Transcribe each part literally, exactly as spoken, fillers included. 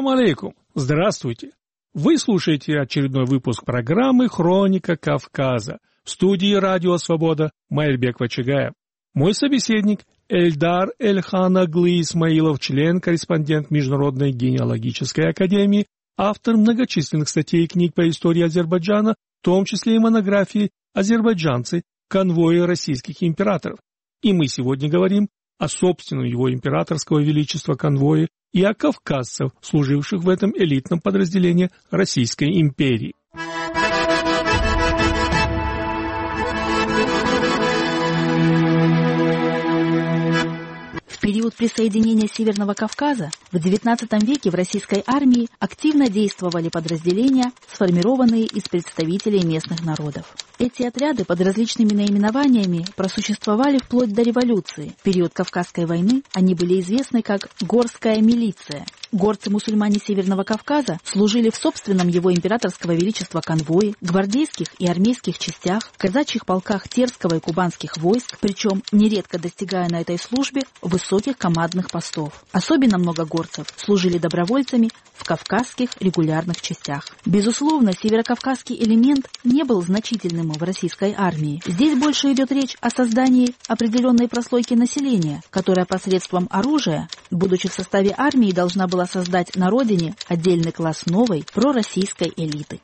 Салам алейкум. Здравствуйте. Вы слушаете очередной выпуск программы «Хроника Кавказа». В студии «Радио Свобода» Майрбек Вачагаев. Мой собеседник Эльдар Эльхан Аглы Исмаилов, член-корреспондент Международной генеалогической академии, автор многочисленных статей и книг по истории Азербайджана, в том числе и монографии «Азербайджанцы. Конвои российских императоров». И мы сегодня говорим о собственном его императорского величества конвое и о кавказцах, служивших в этом элитном подразделении Российской империи. В период присоединения Северного Кавказа в девятнадцатом веке в российской армии активно действовали подразделения, сформированные из представителей местных народов. Эти отряды под различными наименованиями просуществовали вплоть до революции. В период Кавказской войны они были известны как «Горская милиция». Горцы-мусульмане Северного Кавказа служили в собственном его императорского величества конвое, гвардейских и армейских частях, казачьих полках терского и кубанских войск, причем нередко достигая на этой службе высоких командных постов. Особенно много горцев служили добровольцами в кавказских регулярных частях. Безусловно, северокавказский элемент не был значительным в российской армии. Здесь больше идет речь о создании определенной прослойки населения, которая посредством оружия, будучи в составе армии, должна была создать на родине отдельный класс новой пророссийской элиты.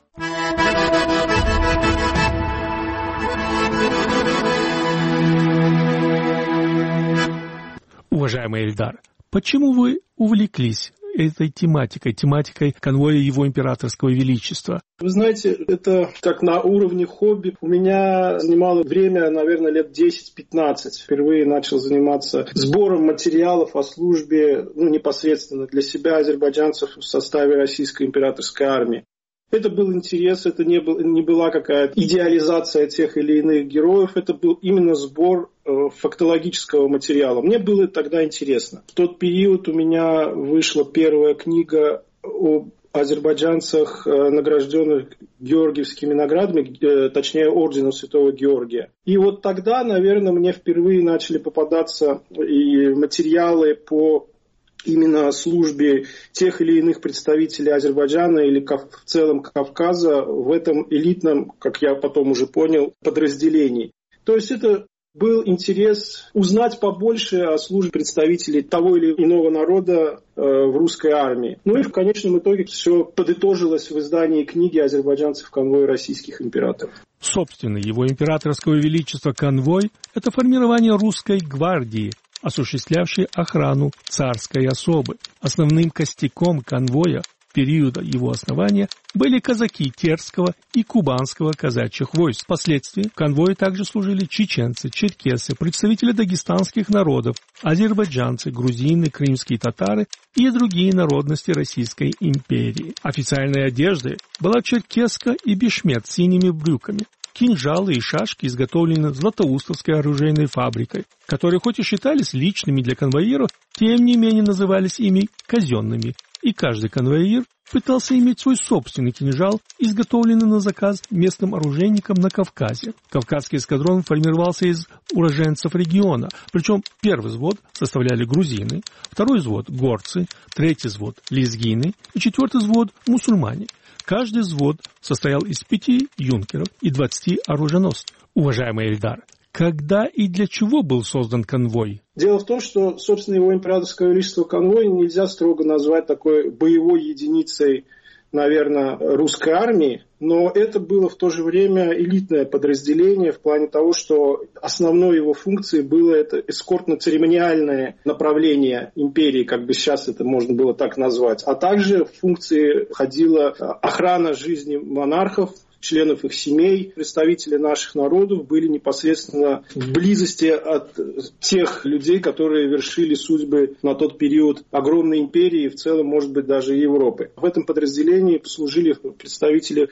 Уважаемый Эльдар, почему вы увлеклись этой тематикой, тематикой конвоя его императорского величества? Вы знаете, это как на уровне хобби. У меня занимало время, наверное, лет десять-пятнадцать. Впервые начал заниматься сбором материалов о службе, ну, непосредственно для себя, азербайджанцев в составе Российской императорской армии. Это был интерес, это не, был, не была какая-то идеализация тех или иных героев, это был именно сбор э, фактологического материала. Мне было тогда интересно. В тот период у меня вышла первая книга об азербайджанцах, э, награжденных георгиевскими наградами, э, точнее орденом Святого Георгия. И вот тогда, наверное, мне впервые начали попадаться и материалы по именно службе тех или иных представителей Азербайджана или в целом Кавказа в этом элитном, как я потом уже понял, подразделении. То есть это был интерес узнать побольше о службе представителей того или иного народа э, в русской армии. Ну и в конечном итоге все подытожилось в издании книги «Азербайджанцы в конвое российских императоров». Собственно, его императорского величества конвой – это формирование русской гвардии, осуществлявшей охрану царской особы. Основным костяком конвоя периода его основания были казаки терского и кубанского казачьих войск. Впоследствии в конвое также служили чеченцы, черкесы, представители дагестанских народов, азербайджанцы, грузины, крымские татары и другие народности Российской империи. Официальной одеждой была черкеска и бешмет с синими брюками. Кинжалы и шашки изготовлены Златоустовской оружейной фабрикой, которые хоть и считались личными для конвоиров, тем не менее назывались ими казенными, и каждый конвоир пытался иметь свой собственный кинжал, изготовленный на заказ местным оружейникам на Кавказе. Кавказский эскадрон формировался из уроженцев региона, причем первый взвод составляли грузины, второй взвод – горцы, третий взвод – лезгины и четвертый взвод – мусульмане. Каждый взвод состоял из пяти юнкеров и двадцати оруженосцев. Уважаемый Эльдар, когда и для чего был создан конвой? Дело в том, что, собственно, его императорское величество конвой нельзя строго назвать такой боевой единицей, наверное, русской армии, но это было в то же время элитное подразделение в плане того, что основной его функцией было это эскортно-церемониальное направление империи, как бы сейчас это можно было так назвать, а также в функции входила охрана жизни монархов, членов их семей, представители наших народов были непосредственно в близости от тех людей, которые вершили судьбы на тот период огромной империи и в целом, может быть, даже и Европы. В этом подразделении служили представители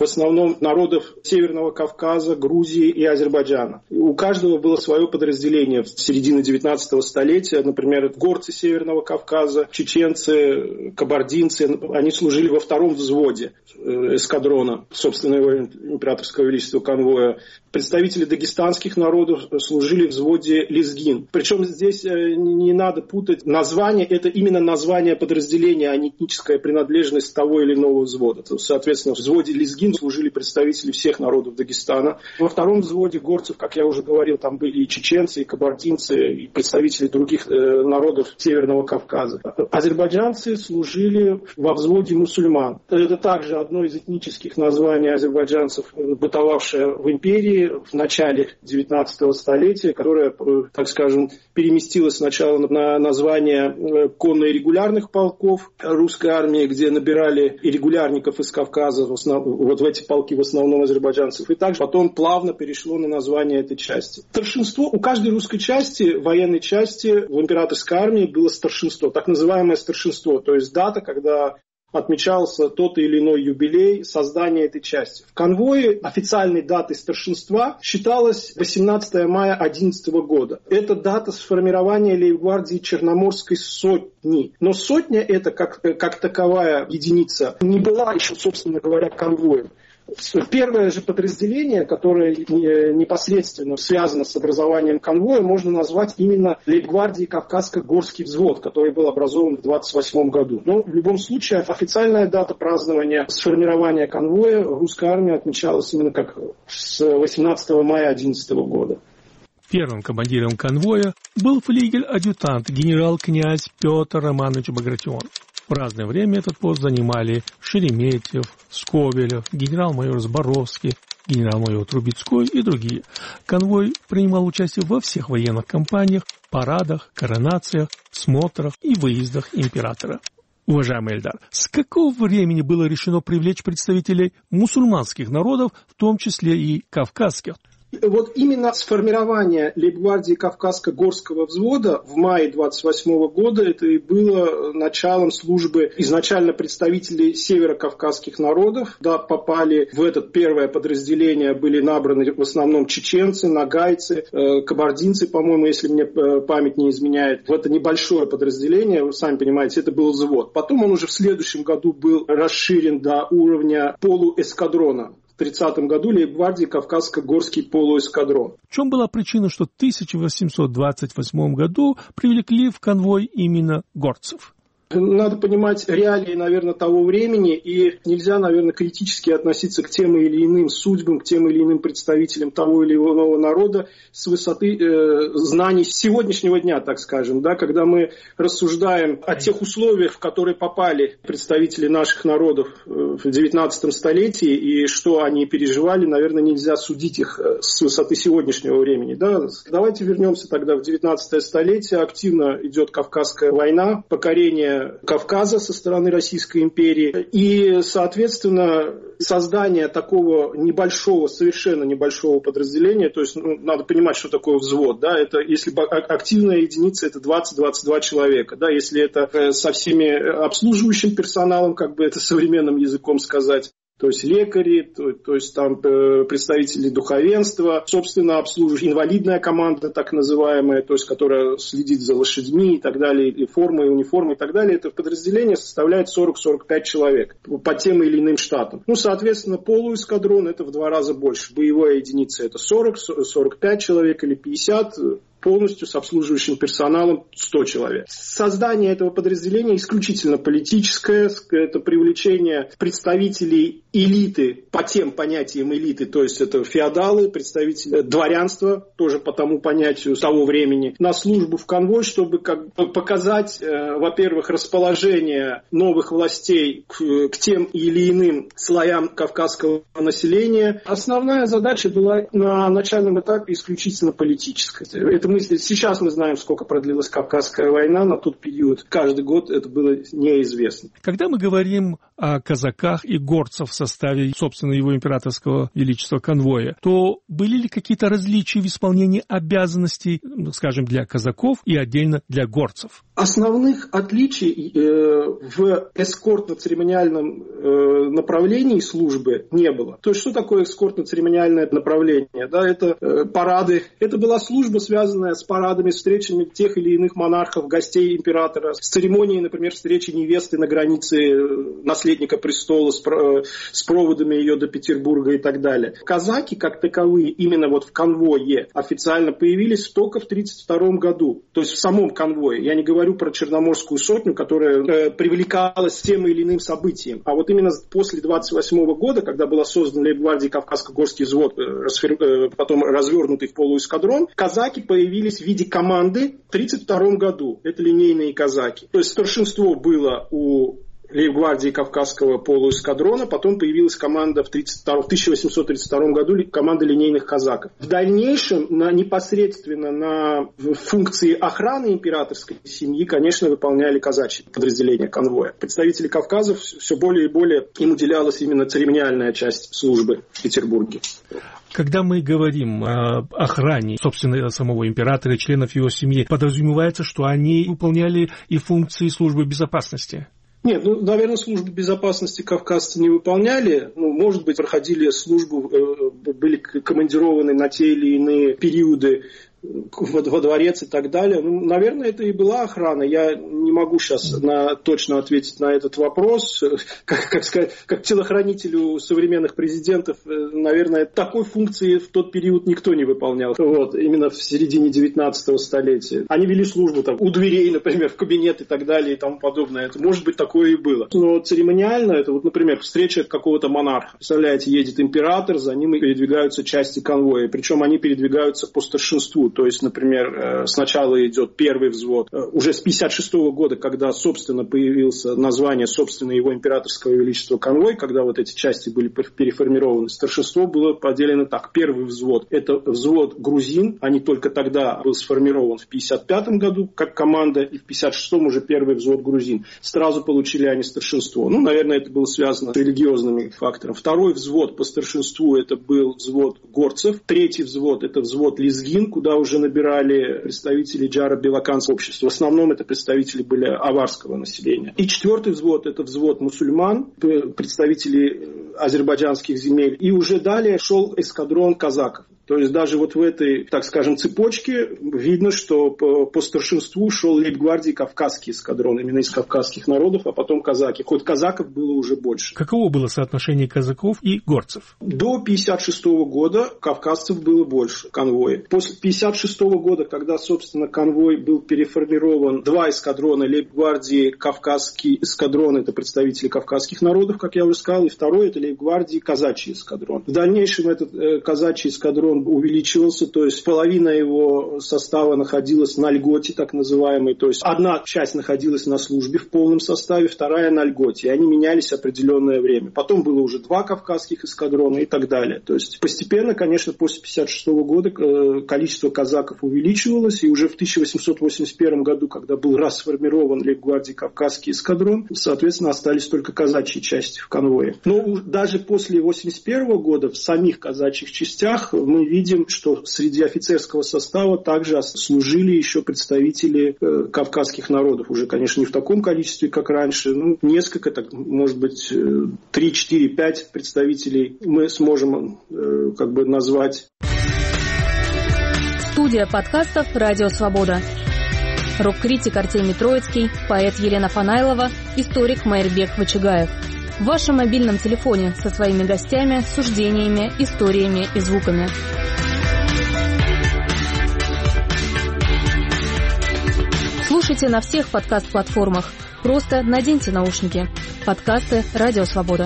в основном народов Северного Кавказа, Грузии и Азербайджана. У каждого было свое подразделение в середине девятнадцатого столетия. Например, горцы Северного Кавказа, чеченцы, кабардинцы, они служили во втором взводе эскадрона, собственно, его императорского величества конвоя. Представители дагестанских народов служили в взводе лезгин. Причем здесь не надо путать название, это именно название подразделения, а не этническая принадлежность того или иного взвода. Соответственно, в взводе лезгин служили представители всех народов Дагестана. Во втором взводе горцев, как я уже говорил, там были и чеченцы, и кабардинцы, и представители других народов Северного Кавказа. Азербайджанцы служили во взводе мусульман. Это также одно из этнических названий азербайджанцев, бытовавшее в империи в начале девятнадцатого столетия, которое, так скажем, переместилось сначала на название конно-регулярных полков русской армии, где набирали и регулярников из Кавказа, в основ... вот в эти полки в основном азербайджанцев, и также потом плавно перешло на название этой части. Старшинство, у каждой русской части, военной части в императорской армии было старшинство, так называемое старшинство, то есть дата, когда отмечался тот или иной юбилей создания этой части. В конвое официальной датой старшинства считалось восемнадцатое мая одиннадцатого года. Это дата сформирования лейб-гвардии Черноморской сотни. Но сотня эта, как, как таковая единица, не была еще, собственно говоря, конвоем. Первое же подразделение, которое непосредственно связано с образованием конвоя, можно назвать именно лейб-гвардией Кавказско-Горский взвод, который был образован в двадцать восьмом году. Но в любом случае официальная дата празднования сформирования конвоя русской армии отмечалась именно как с восемнадцатого мая одиннадцатого года. Первым командиром конвоя был флигель-адъютант генерал-князь Петр Романович Багратион. В разное время этот пост занимали Шереметьев, Скобелев, генерал-майор Зборовский, генерал-майор Трубецкой и другие. Конвой принимал участие во всех военных кампаниях, парадах, коронациях, смотрах и выездах императора. Уважаемый Эльдар, с какого времени было решено привлечь представителей мусульманских народов, в том числе и кавказских? Вот именно сформирование лейб-гвардии Кавказско-Горского взвода в мае двадцать восьмого года это и было началом службы изначально представителей северокавказских народов. Да, попали в это первое подразделение, были набраны в основном чеченцы, нагайцы, э, кабардинцы, по-моему, если мне память не изменяет. В это небольшое подразделение, вы сами понимаете, это был взвод. Потом он уже в следующем году был расширен до уровня полуэскадрона. В тридцатом году лейб-гвардии Кавказско-Горский полуэскадрон. В чем была причина, что в тысяча восемьсот двадцать восьмом году привлекли в конвой именно горцев? Надо понимать реалии, наверное, того времени, и нельзя, наверное, критически относиться к тем или иным судьбам, к тем или иным представителям того или иного народа с высоты э, знаний сегодняшнего дня, так скажем, да, когда мы рассуждаем о тех условиях, в которые попали представители наших народов в девятнадцатом столетии, и что они переживали, наверное, нельзя судить их с высоты сегодняшнего времени. Да. Давайте вернемся тогда в девятнадцатое столетие. Активно идет Кавказская война, покорение Кавказа со стороны Российской империи. И, соответственно, создание такого небольшого, совершенно небольшого подразделения, то есть ну, надо понимать, что такое взвод. Да, это, если активная единица, это двадцать-двадцать два человека. Да, если это со всеми обслуживающим персоналом, как бы это современным языком сказать, то есть лекари, то, то есть там представители духовенства, собственно, обслуживающая инвалидная команда, так называемая, то есть которая следит за лошадьми и так далее, и формы, и униформы и так далее. Это подразделение составляет сорок-сорок пять человек по тем или иным штатам. Ну, соответственно, полуэскадрон это в два раза больше. Боевая единица это сорок-сорок пять человек или пятьдесят, полностью с обслуживающим персоналом сто человек. Создание этого подразделения исключительно политическое, это привлечение представителей элиты по тем понятиям элиты, то есть это феодалы, представители дворянства, тоже по тому понятию того времени, на службу в конвой, чтобы как бы показать, э, во-первых, расположение новых властей к, к тем или иным слоям кавказского населения. Основная задача была на начальном этапе исключительно политическая. Это мы, сейчас мы знаем, сколько продлилась Кавказская война, на тот период каждый год это было неизвестно. Когда мы говорим о казаках и горцах в составе, собственно, его императорского величества конвоя, то были ли какие-то различия в исполнении обязанностей, скажем, для казаков и отдельно для горцев? Основных отличий э, в эскортно-церемониальном э, направлении службы не было. То есть, что такое эскортно-церемониальное направление? Да, это э, парады. Это была служба, связанная с парадами, встречами тех или иных монархов, гостей императора, с церемонией, например, встречи невесты на границе наследника престола с, э, с проводами ее до Петербурга и так далее. Казаки, как таковые, именно вот в конвое официально появились только в тридцать втором году. То есть в самом конвое. Я не говорю говорю про Черноморскую сотню, которая э, привлекалась тем или иным событием. А вот именно после двадцать восьмого года, когда была создана лейб-гвардия Кавказско-Горский взвод, э, расфер... э, потом развернутый в полуэскадрон, казаки появились в виде команды в тридцать втором году. Это линейные казаки. То есть старшинство было у лейб-гвардии Кавказского полуэскадрона, потом появилась команда в, в тысяча восемьсот тридцать втором году, команда линейных казаков. В дальнейшем на, непосредственно на функции охраны императорской семьи, конечно, выполняли казачьи подразделения конвоя. Представители Кавказа все более и более им уделялась именно церемониальная часть службы в Петербурге. Когда мы говорим о охране, собственно, самого императора и членов его семьи, подразумевается, что они выполняли и функции службы безопасности? Нет, ну, наверное, службу безопасности кавказцы не выполняли. Ну, может быть, проходили службу, были командированы на те или иные периоды во дворец и так далее. Ну, наверное, это и была охрана. Я не могу сейчас на, точно ответить на этот вопрос. Как, как сказать, как телохранителю современных президентов, наверное, такой функции в тот период никто не выполнял. Вот, именно в середине девятнадцатого столетия. Они вели службу там, у дверей, например, в кабинет и так далее и тому подобное. Это, может быть, такое и было. Но церемониально это, вот, например, встреча какого-то монарха. Представляете, едет император, за ним передвигаются части конвоя. Причем они передвигаются по старшинству. То есть, например, сначала идет первый взвод. Уже с пятьдесят шестого года, когда, собственно, появилось название, собственно, его императорского величества конвой, когда вот эти части были переформированы, старшинство было поделено так. Первый взвод – это взвод грузин. Они только тогда был сформирован в пятьдесят пятом году как команда, и в пятьдесят шестом уже первый взвод грузин. Сразу получили они старшинство. Ну, наверное, это было связано с религиозными факторами. Второй взвод по старшинству – это был взвод горцев. Третий взвод – это взвод лезгин, куда уже набирали представители джаро-белоканского общества. В основном это представители были аварского населения. И четвертый взвод – это взвод мусульман, представители азербайджанских земель. И уже далее шел эскадрон казаков. То есть даже вот в этой, так скажем, цепочке видно, что по, по старшинству шел лейб-гвардии Кавказский эскадрон, именно из кавказских народов, а потом казаки. Хоть казаков было уже больше. Каково было соотношение казаков и горцев? До пятьдесят шестого года кавказцев было больше в конвое. После пятьдесят шестого года, когда, собственно, конвой был переформирован, два эскадрона лейб-гвардии Кавказский эскадрон, это представители кавказских народов, как я уже сказал, и второй это лейб-гвардии казачий эскадрон. В дальнейшем этот э, казачий эскадрон увеличивался, то есть половина его состава находилась на льготе, так называемой, то есть одна часть находилась на службе в полном составе, вторая на льготе, и они менялись определенное время. Потом было уже два кавказских эскадрона и так далее. То есть постепенно, конечно, после пятьдесят шестого года количество казаков увеличивалось, и уже в тысяча восемьсот восемьдесят первом году, когда был расформирован лейб-гвардии Кавказский эскадрон, соответственно, остались только казачьи части в конвое. Но даже после восемьдесят первого года в самих казачьих частях мы видим, что среди офицерского состава также служили еще представители э, кавказских народов. Уже, конечно, не в таком количестве, как раньше. Ну, несколько, так, может быть, три, четыре, пять представителей мы сможем э, как бы назвать. Студия подкастов «Радио Свобода». Рок-критик Артемий Троицкий, поэт Елена Фанайлова, историк Майрбек Вачигаев. В вашем мобильном телефоне со своими гостями, суждениями, историями и звуками. Слушайте на всех подкаст-платформах. Просто наденьте наушники. Подкасты «Радио Свобода».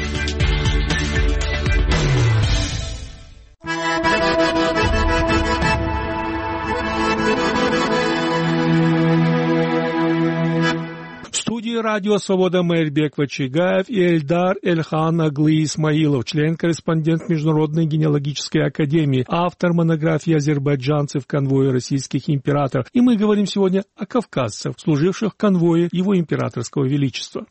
Радио «Свобода» Майрбек Вачигаев и Эльдар Эльхан Агли Исмаилов, член-корреспондент Международной генеалогической академии, автор монографии азербайджанцев в конвое российских императоров. И мы говорим сегодня о кавказцах, служивших в конвое его императорского величества.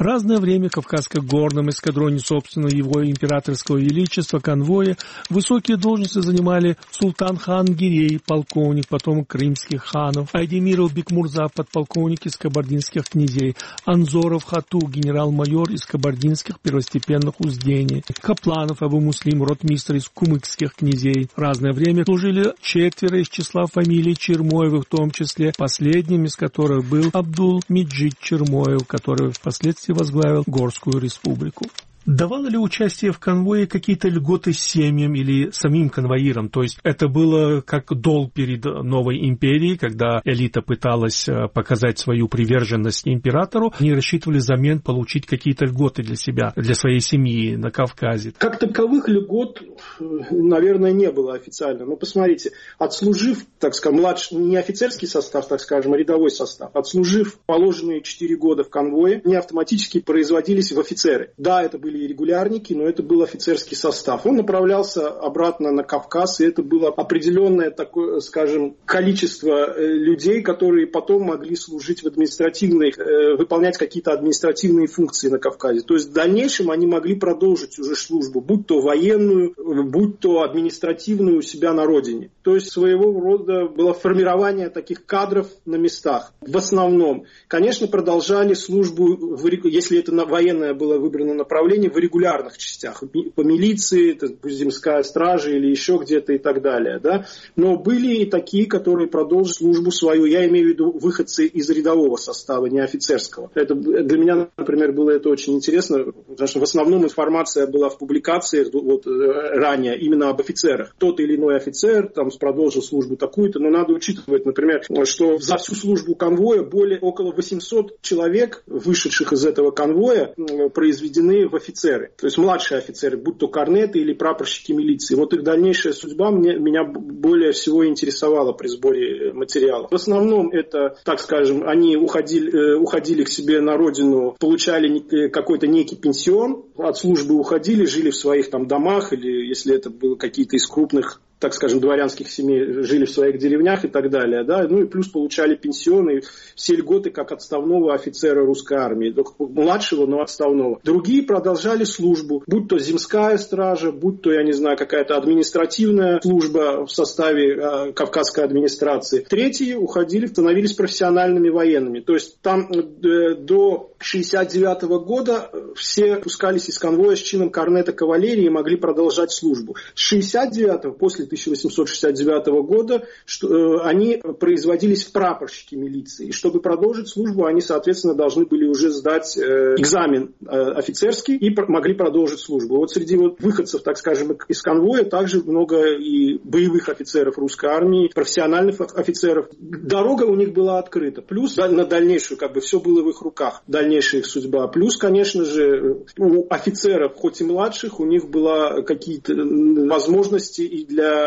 разное время в Кавказско-горном эскадроне собственного его императорского величества конвоя высокие должности занимали Султан-хан Гирей, полковник, потомок крымских ханов, Айдемиров Бекмурза, подполковник из кабардинских князей, Анзоров Хату, генерал-майор из кабардинских первостепенных уздений, Капланов Абу Муслим, ротмистр из кумыкских князей. В разное время служили четверо из числа фамилий Чермоевых, в том числе последним из которых был Абдул-Меджид Чермоев, который впоследствии возглавил Горскую республику. Давало ли участие в конвое какие-то льготы семьям или самим конвоирам? То есть это было как долг перед новой империей, когда элита пыталась показать свою приверженность императору, они рассчитывали взамен получить какие-то льготы для себя, для своей семьи на Кавказе. Как таковых льгот, наверное, не было официально. Но посмотрите, отслужив, так скажем, младший, не офицерский состав, так скажем, а рядовой состав, отслужив положенные четыре года в конвое, они автоматически производились в офицеры. Да, это были и регулярники, но это был офицерский состав. Он направлялся обратно на Кавказ, и это было определенное такое, скажем, количество людей, которые потом могли служить в административных, выполнять какие-то административные функции на Кавказе. То есть в дальнейшем они могли продолжить уже службу, будь то военную, будь то административную у себя на родине. То есть своего рода было формирование таких кадров на местах. В основном, конечно, продолжали службу, если это военное было выбрано направление, в регулярных частях, по милиции, земская стража или еще где-то и так далее. Да? Но были и такие, которые продолжили службу свою, я имею в виду выходцы из рядового состава, не офицерского. Это, для меня, например, было это очень интересно, потому что в основном информация была в публикациях вот, ранее именно об офицерах. Тот или иной офицер там, продолжил службу такую-то, но надо учитывать, например, что за всю службу конвоя более около восемьсот человек, вышедших из этого конвоя, произведены в офицеры. То есть младшие офицеры, будь то корнеты или прапорщики милиции. Вот их дальнейшая судьба мне, меня более всего интересовала при сборе материалов. В основном это, так скажем, они уходили, уходили к себе на родину, получали какой-то некий пенсион, от службы уходили, жили в своих там домах, или если это было какие-то из крупных, так скажем, дворянских семей, жили в своих деревнях и так далее, да, ну и плюс получали пенсионы, все льготы как отставного офицера русской армии, младшего, но отставного. Другие продолжали службу, будь то земская стража, будь то, я не знаю, какая-то административная служба в составе э, Кавказской администрации. Третьи уходили, становились профессиональными военными. То есть там э, до шестьдесят девятого года все пускались из конвоя с чином корнета кавалерии и могли продолжать службу. С шестьдесят девятого, после тысяча восемьсот шестьдесят девятого года, что, э, они производились в прапорщики милиции. И чтобы продолжить службу, они, соответственно, должны были уже сдать э, экзамен э, офицерский и пр- могли продолжить службу. Вот среди вот выходцев, так скажем, из конвоя также много и боевых офицеров русской армии, профессиональных офицеров. Дорога у них была открыта. Плюс да, на дальнейшую, как бы все было в их руках, дальнейшая их судьба. Плюс, конечно же, у офицеров, хоть и младших, у них была какие-то возможности и для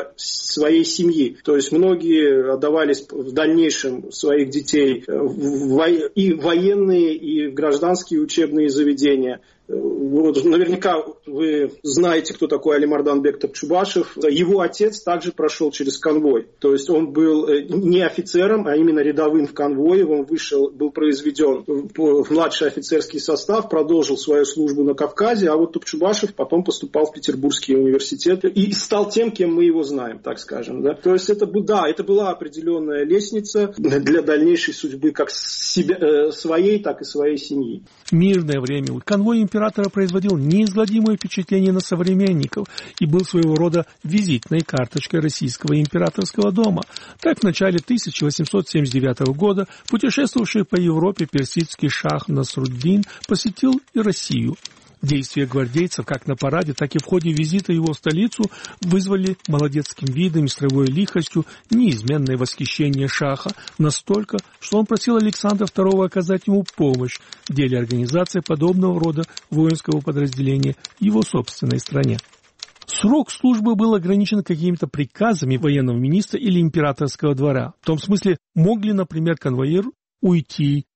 своей семьи. То есть многие отдавались в дальнейшем своих детей в во... и в военные, и в гражданские учебные заведения. Вот, наверняка вы знаете, кто такой Алимардан-бек Топчубашев. Его отец также прошел через конвой. То есть он был не офицером, а именно рядовым в конвое. Он вышел, был произведен в младший офицерский состав, продолжил свою службу на Кавказе, а вот Топчубашев потом поступал в Петербургский университет и стал тем, кем мы его знаем, так скажем. Да? То есть это, да, это была определенная лестница для дальнейшей судьбы как себя, своей, так и своей семьи. Мирное время. Конвой императора производил неизгладимое впечатление на современников и был своего рода визитной карточкой российского императорского дома. Так, в начале тысяча восемьсот семьдесят девятого года путешествовавший по Европе персидский шах Насруддин посетил и Россию. Действия гвардейцев как на параде, так и в ходе визита его в столицу вызвали молодецким видом и строевой лихостью неизменное восхищение шаха, настолько, что он просил Александра второго оказать ему помощь в деле организации подобного рода воинского подразделения в его собственной стране. Срок службы был ограничен какими-то приказами военного министра или императорского двора. В том смысле, мог ли, например, конвоир уйти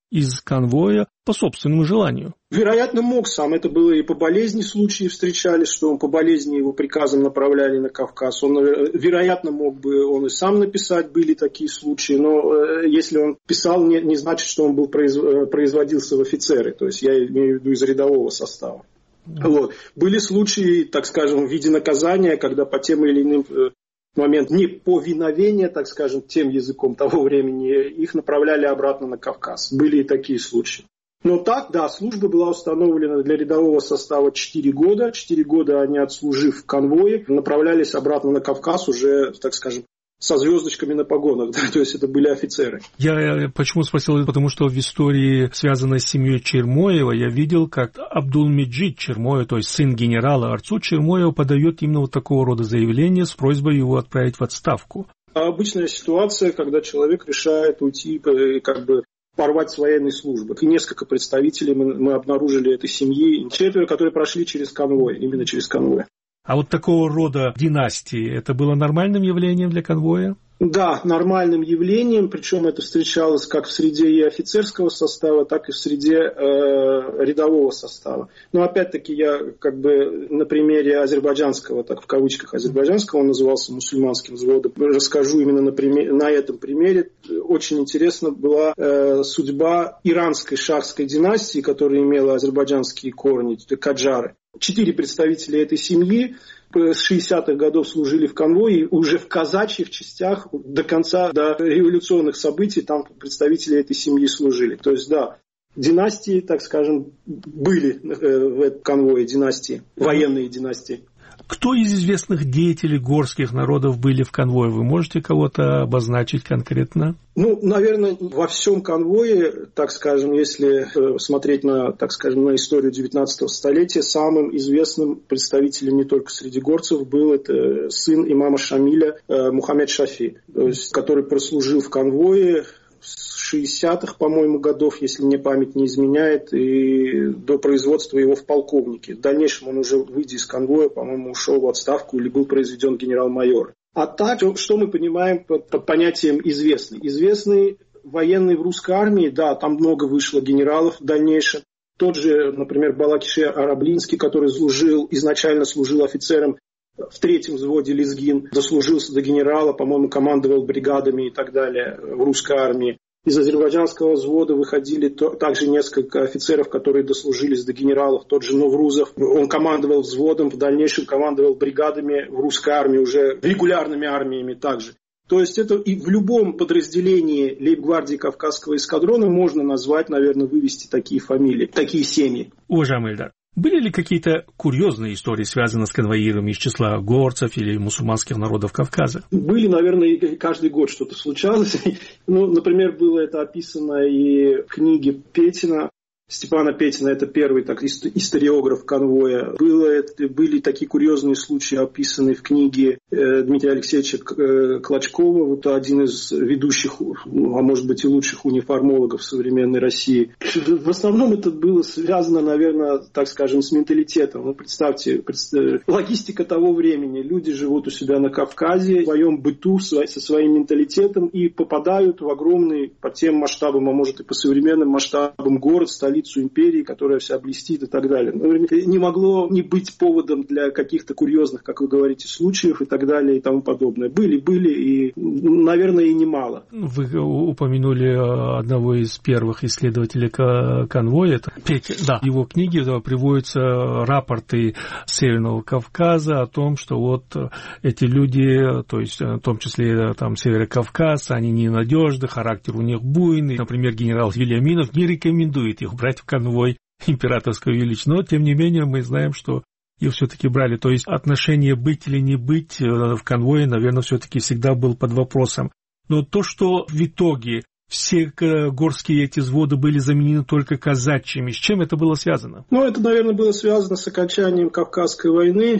из конвоя по собственному желанию? Вероятно, мог сам. Это было и по болезни случаи встречались, что он по болезни его приказом направляли на Кавказ. Он, вероятно, мог бы он и сам написать, были такие случаи, но если он писал, не, не значит, что он был производился в офицеры, то есть я имею в виду из рядового состава. Mm-hmm. Вот. Были случаи, так скажем, в виде наказания, когда по тем или иным момент неповиновения, так скажем, тем языком того времени, их направляли обратно на Кавказ. Были и такие случаи. Но так, да, служба была установлена для рядового состава четыре года. четыре года они, отслужив в конвое, направлялись обратно на Кавказ уже, так скажем, со звездочками на погонах, да, то есть это были офицеры. Я почему спросил, потому что в истории, связанной с семьей Чермоева, я видел, как Абдулмеджид Чермоев, то есть сын генерала Арцу Чермоева, подает именно вот такого рода заявление с просьбой его отправить в отставку. Обычная ситуация, когда человек решает уйти, как бы порвать с военной службы. И несколько представителей мы, мы обнаружили этой семьи, четверо, которые прошли через конвой, именно через конвой. А вот такого рода династии, это было нормальным явлением для конвоя? Да, нормальным явлением, причем это встречалось как в среде и офицерского состава, так и в среде э, рядового состава. Но опять-таки я как бы на примере азербайджанского, так в кавычках азербайджанского, он назывался мусульманским взводом, расскажу именно на, примере, на этом примере. Очень интересна была э, судьба иранской шахской династии, которая имела азербайджанские корни, каджары. Четыре представителя этой семьи с шестидесятых годов служили в конвое, уже в казачьих частях до конца, до революционных событий там представители этой семьи служили. То есть, да, династии, так скажем, были в этом конвое, династии, военные династии. Кто из известных деятелей горских народов были в конвое? Вы можете кого-то обозначить конкретно? Ну, наверное, во всем конвое, так скажем, если смотреть на, так скажем, на историю девятнадцатого столетия, самым известным представителем не только среди горцев был это сын имама Шамиля Мухаммед Шафи, то есть, который прослужил в конвое с шестидесятых, по-моему, годов, если мне память не изменяет, и до производства его в полковнике. В дальнейшем он уже, выйдя из конвоя, по-моему, ушел в отставку или был произведен генерал-майор. А так, что мы понимаем под, под понятием «известный»? Известный военный в русской армии, да, там много вышло генералов в дальнейшем. Тот же, например, Балакиши Араблинский, который служил, изначально служил офицером в третьем взводе Лезгин, дослужился до генерала, по-моему, командовал бригадами и так далее в русской армии. Из азербайджанского взвода выходили то, также несколько офицеров, которые дослужились до генералов. Тот же Новрузов, он командовал взводом, в дальнейшем командовал бригадами в русской армии, уже регулярными армиями также. То есть это и в любом подразделении лейб-гвардии Кавказского эскадрона можно назвать, наверное, вывести такие фамилии, такие семьи. Уважаемый Эльдар, были ли какие-то курьезные истории, связанные с конвоирами из числа горцев или мусульманских народов Кавказа? Были, наверное, каждый год что-то случалось. Ну, например, было это описано и в книге Петина. Степана Петина, это первый так, историограф конвоя. Было, были такие курьезные случаи, описанные в книге э, Дмитрия Алексеевича Клочкова, вот один из ведущих, а может быть и лучших униформологов современной России. В основном это было связано, наверное, так скажем, с менталитетом. Ну, представьте, представьте, логистика того времени. Люди живут у себя на Кавказе, в своем быту, со своим менталитетом и попадают в огромный, по тем масштабам, а может и по современным масштабам город, столицу империи, которая вся блестит и так далее. Не могло не быть поводом для каких-то курьезных, как вы говорите, случаев и так далее и тому подобное. Были, были и, наверное, и немало. Вы упомянули одного из первых исследователей конвоя. Это Петя. Да. В его книге приводятся рапорты Северного Кавказа о том, что вот эти люди, то есть в том числе там Северокавказ, они ненадежны, характер у них буйный. Например, генерал Вильяминов не рекомендует их брать в конвой императорского величия. Но, тем не менее, мы знаем, что их все-таки брали. То есть отношение быть или не быть в конвое, наверное, все-таки всегда был под вопросом. Но то, что в итоге все горские эти взводы были заменены только казачьими, с чем это было связано? Ну, это, наверное, было связано с окончанием Кавказской войны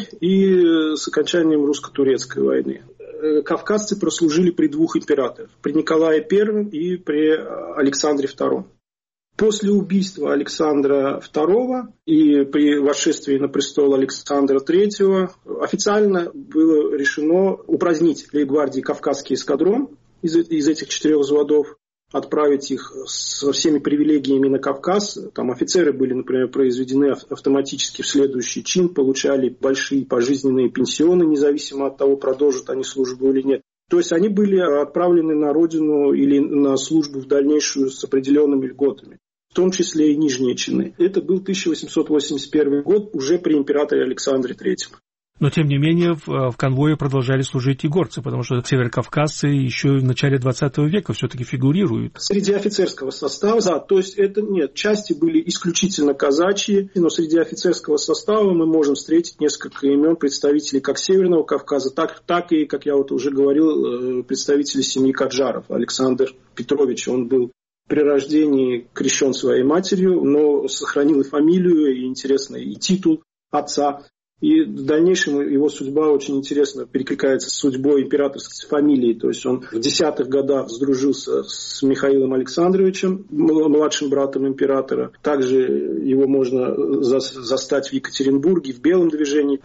и с окончанием русско-турецкой войны. Кавказцы прослужили при двух императорах, при Николае Первом и при Александре Втором. После убийства Александра Второго и при восшествии на престол Александра Третьего официально было решено упразднить лейб-гвардии Кавказский эскадрон из, из этих четырех взводов отправить их со всеми привилегиями на Кавказ. Там офицеры были, например, произведены автоматически в следующий чин, получали большие пожизненные пенсионы, независимо от того, продолжат они службу или нет. То есть они были отправлены на родину или на службу в дальнейшую с определенными льготами, в том числе и нижние чины. Это был тысяча восемьсот восемьдесят первый год уже при императоре Александре третьем. Но, тем не менее, в, в конвое продолжали служить и горцы, потому что северокавказцы еще в начале двадцатого века все-таки фигурируют. Среди офицерского состава, да, то есть это нет, части были исключительно казачьи, но среди офицерского состава мы можем встретить несколько имен представителей как Северного Кавказа, так, так и, как я вот уже говорил, представители семьи Каджаров. Александр Петрович, он был при рождении крещен своей матерью, но сохранил и фамилию, и, интересно, и титул отца. И в дальнейшем его судьба очень интересно перекликается с судьбой императорской фамилии. То есть он в десятых годах сдружился с Михаилом Александровичем, младшим братом императора. Также его можно застать в Екатеринбурге, в Белом движении.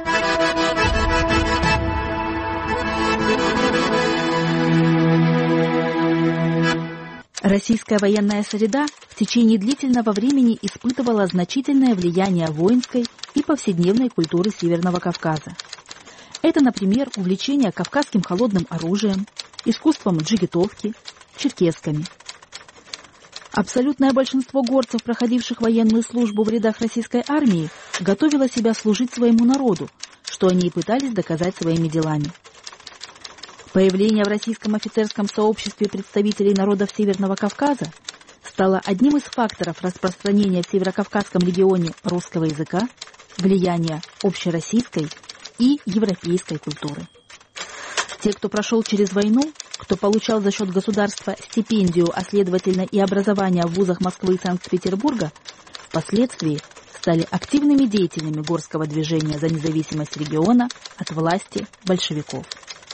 Российская военная среда в течение длительного времени испытывала значительное влияние воинской и повседневной культуры Северного Кавказа. Это, например, увлечение кавказским холодным оружием, искусством джигитовки, черкесками. Абсолютное большинство горцев, проходивших военную службу в рядах российской армии, готовило себя служить своему народу, что они и пытались доказать своими делами. Появление в российском офицерском сообществе представителей народов Северного Кавказа стало одним из факторов распространения в Северокавказском регионе русского языка, влияния общероссийской и европейской культуры. Те, кто прошел через войну, кто получал за счет государства стипендию, а следовательно и образование в вузах Москвы и Санкт-Петербурга, впоследствии стали активными деятелями горского движения за независимость региона от власти большевиков.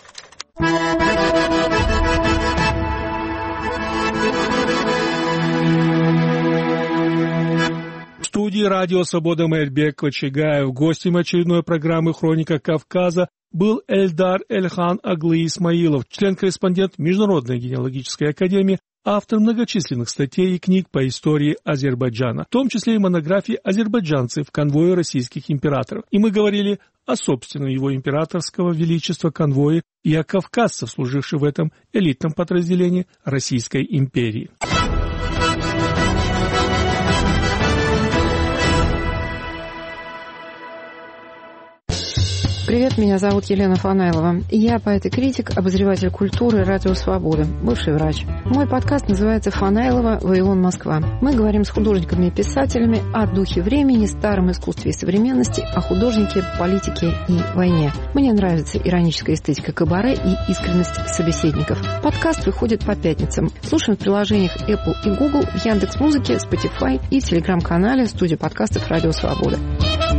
В студии радио «Свобода» Майрбек Вачигаев. Гостем очередной программы «Хроника Кавказа» был Эльдар Эльхан Аглы Исмаилов, член-корреспондент Международной генеалогической академии, автор многочисленных статей и книг по истории Азербайджана, в том числе и монографии «Азербайджанцы в конвое российских императоров». И мы говорили о собственном его императорского величества конвое и о кавказцах, служивших в этом элитном подразделении Российской империи. Привет, меня зовут Елена Фанайлова. Я поэт и критик, обозреватель культуры «Радио Свобода», бывший врач. Мой подкаст называется «Фанайлова. Вавилон. Москва». Мы говорим с художниками и писателями о духе времени, старом искусстве и современности, о художнике, политике и войне. Мне нравится ироническая эстетика кабаре и искренность собеседников. Подкаст выходит по пятницам. Слушаем в приложениях Apple и Google, в Яндекс.Музыке, Spotify и в телеграм-канале студии подкастов «Радио Свобода».